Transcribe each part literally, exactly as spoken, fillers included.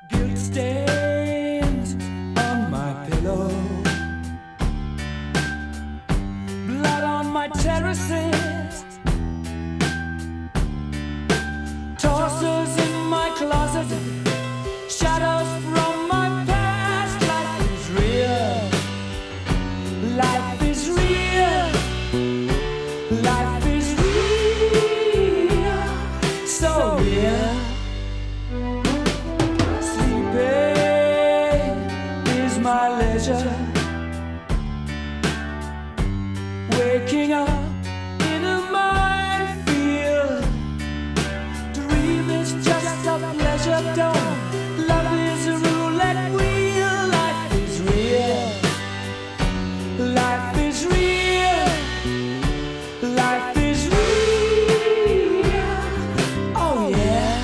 Guilt stains on my pillow, blood on my terraces, tossers in my closet, shadows from my past. Life is real, life is real, life is real, so real. My leisure, waking up in a minefield. Dream is just a pleasure dome. Love is a roulette wheel. Life is real. Life is real. Life is real. Oh yeah.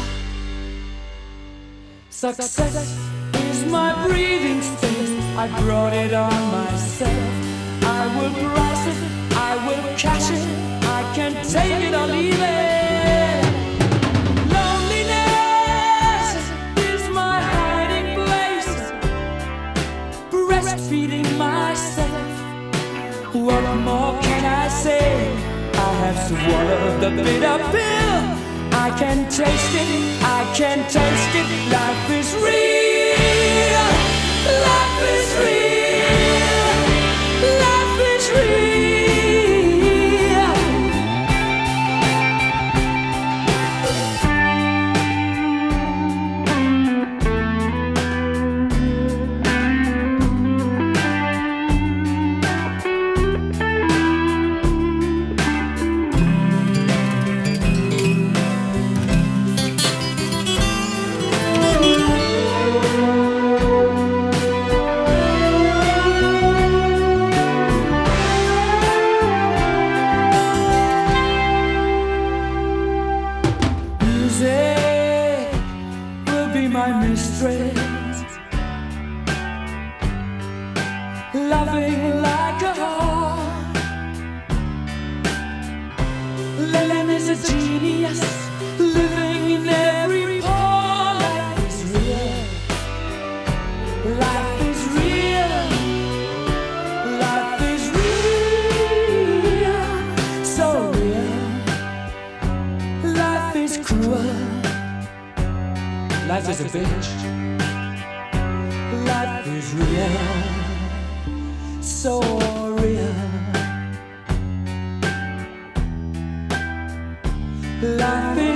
Success is my breathing space. I brought it on myself. I will price it, I will cash it. I can take it or leave it. Loneliness is my hiding place, breastfeeding myself. What more can I say? I have swallowed the bitter pill. I can taste it, I can taste it. Life is real. Life is real. Life is real. My mistress, loving like a heart. Lennon is a genius, living in every pore. Life is real. Life is real. Life is real. So real. Life is cruel. Life is a bitch. Life is real, so real. Life is